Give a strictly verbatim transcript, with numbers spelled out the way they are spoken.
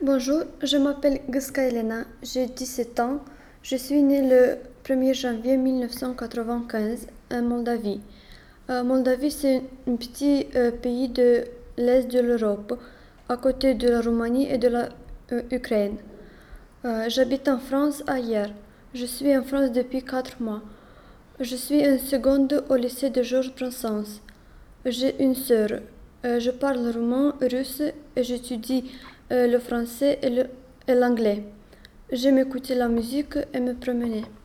Bonjour, je m'appelle Guska Elena, j'ai dix-sept ans. Je suis née le premier janvier mille neuf cent quatre-vingt-quinze en Moldavie. Euh, Moldavie, c'est un petit euh, pays de l'Est de l'Europe, à côté de la Roumanie et de la euh, Ukraine. Euh, j'habite en France ailleurs. Je suis en France depuis quatre mois. Je suis en seconde au lycée de Georges Brassens. J'ai une sœur. Euh, je parle roumain, russe et j'étudie euh, le français et le- et l'anglais. J'aime écouter la musique et me promener.